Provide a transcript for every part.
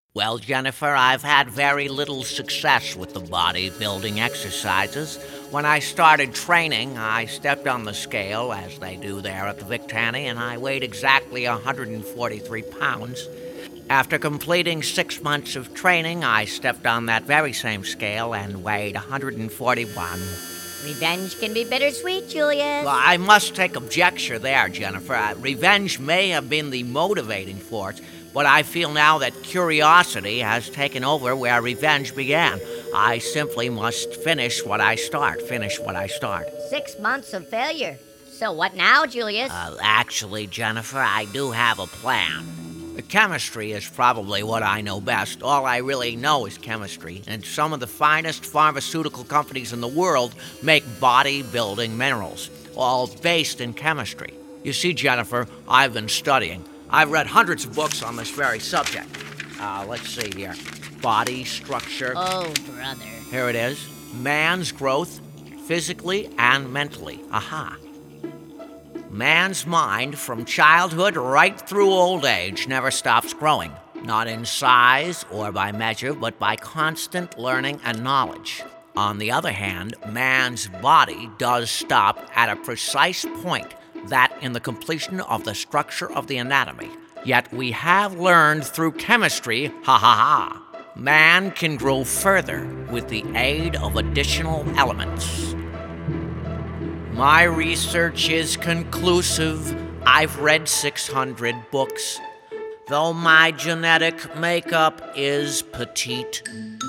Well, Jennifer, I've had very little success with the bodybuilding exercises. When I started training, I stepped on the scale, as they do there at the Vic Tanny, and I weighed exactly 143 pounds. After completing 6 months of training, I stepped on that very same scale and weighed 141. Revenge can be bittersweet, Julius. Well, I must take objection there, Jennifer. Revenge may have been the motivating force, but I feel now that curiosity has taken over where revenge began. I simply must finish what I start. 6 months of failure. So what now, Julius? Actually, Jennifer, I do have a plan. Chemistry is probably what I know best. All I really know is chemistry, and some of the finest pharmaceutical companies in the world make bodybuilding minerals, all based in chemistry. You see, Jennifer, I've been studying. I've read hundreds of books on this very subject. Let's see here. Body structure. Oh, brother. Here it is. Man's growth, physically and mentally. Aha. Man's mind, from childhood right through old age, never stops growing. Not in size or by measure, but by constant learning and knowledge. On the other hand, man's body does stop at a precise point, that in the completion of the structure of the anatomy. Yet we have learned through chemistry, man can grow further with the aid of additional elements. My research is conclusive. I've read 600 books, though my genetic makeup is petite.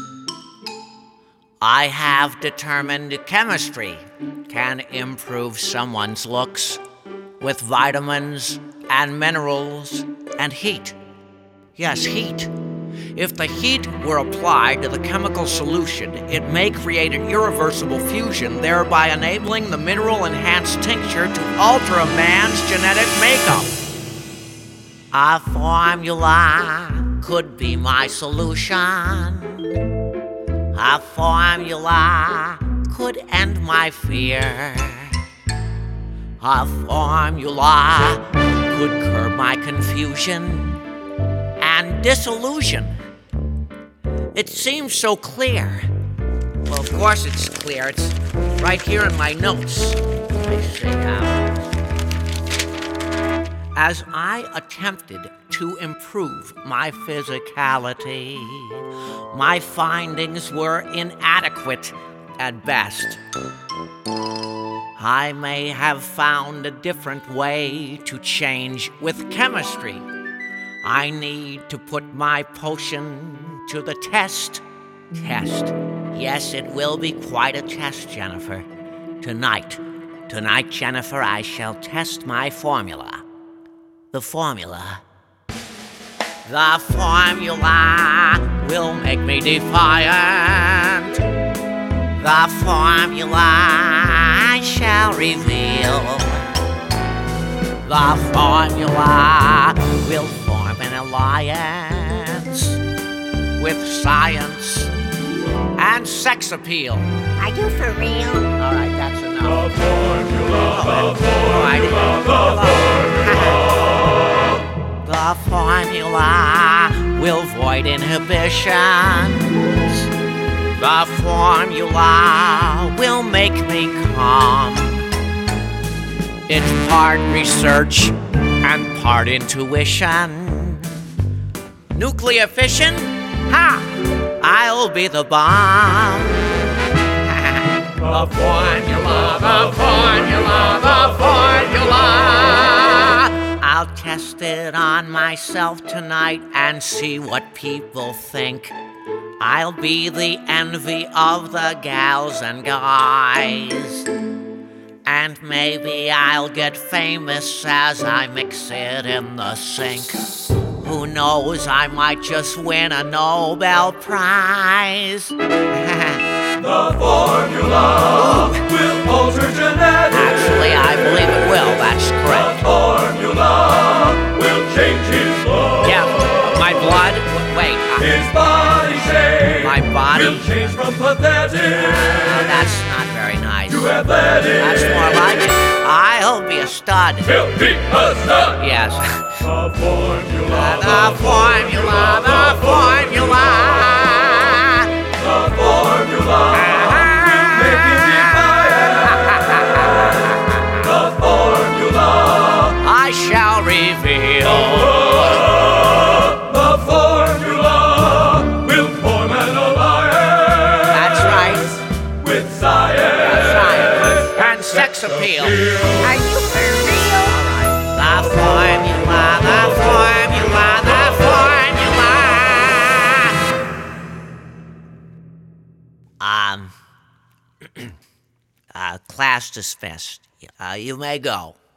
I have determined chemistry can improve someone's looks with vitamins and minerals and heat. Yes, heat. If the heat were applied to the chemical solution, it may create an irreversible fusion, thereby enabling the mineral-enhanced tincture to alter a man's genetic makeup. A formula could be my solution. A formula could end my fear. A formula could curb my confusion and disillusion. It seems so clear. Well, of course it's clear. It's right here in my notes. Let me see how. As I attempted to improve my physicality, my findings were inadequate at best. I may have found a different way to change with chemistry. I need to put my potion to the test. Yes, it will be quite a test, Jennifer. Tonight, Jennifer, I shall test my formula. The formula will make me defiant. The formula I shall reveal. The formula will form an alliance with science and sex appeal. Are you for real? All right, that's enough. The formula, The formula will void inhibitions. The formula will make me calm. It's part research and part intuition. Nuclear fission? I'll be the bomb. the formula. I'll test it on myself tonight and see what people think. I'll be the envy of the gals and guys. And maybe I'll get famous as I mix it in the sink. Who knows, I might just win a Nobel Prize. The formula will alter genetics. Actually, I believe it will, that's correct. The formula will change his look. Yeah, my blood, wait. His body shape My body? will change from pathetic That's not very nice. to athletic. That's more like it. I'll be a stud. He'll be a stud. Yes. The formula. The formula. shall reveal. The formula will form an alliance. That's right. With science. Science and sex appeal. Are you for real? The formula, the formula, the formula. Class dismissed. You may go.